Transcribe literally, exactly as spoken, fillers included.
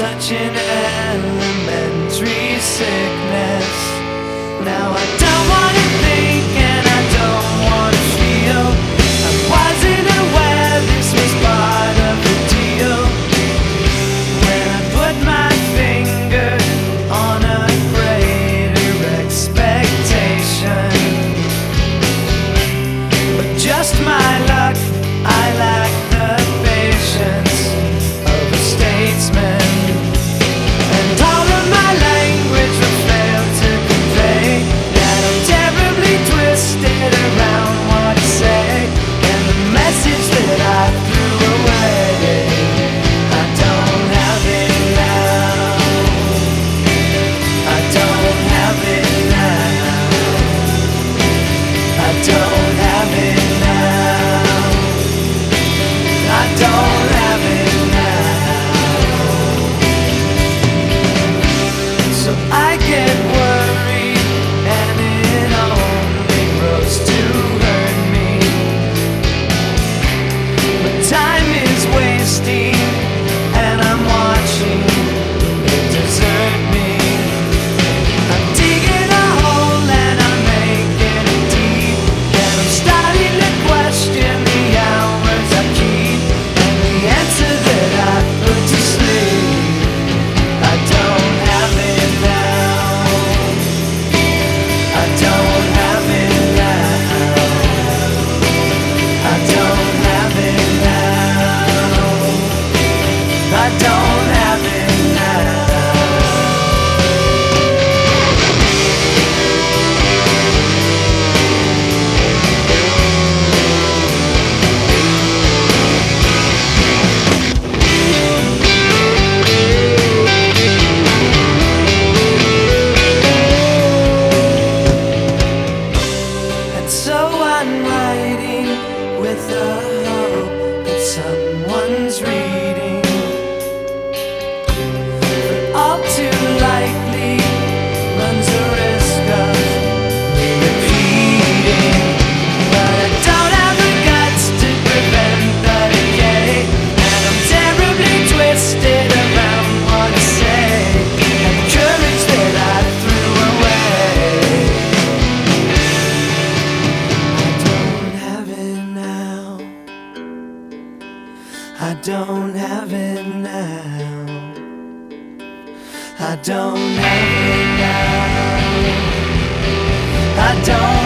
such an elementary sickness. Now I don't wanna think and I don't wanna feel. I wasn't aware this was part of the deal. When I put my finger on a greater expectation, but just my luck, I lack the patience of a statesman. And all of my language will fail to convey that I'm terribly twisted around what I say. And the message that I threw away, I don't have it now. I don't have it now. I don't have it now. I don't have it now. So I get worried and it only grows to hurt me. But time is wasting and I'm watching it desert me. I'm digging a hole and I'm making it deep, and I'm starting to question the hours I keep and the answer that I put to sleep. I don't have it now. I don't have it now. I don't have it now. I don't have it now. And so I'm writing with the hope that someone's reading, but all too likely runs a risk of me repeating. But I don't have the guts to prevent the decay, and I'm terribly twisted around what I say, and the courage that I threw away. I don't have it now. I don't have it now. I don't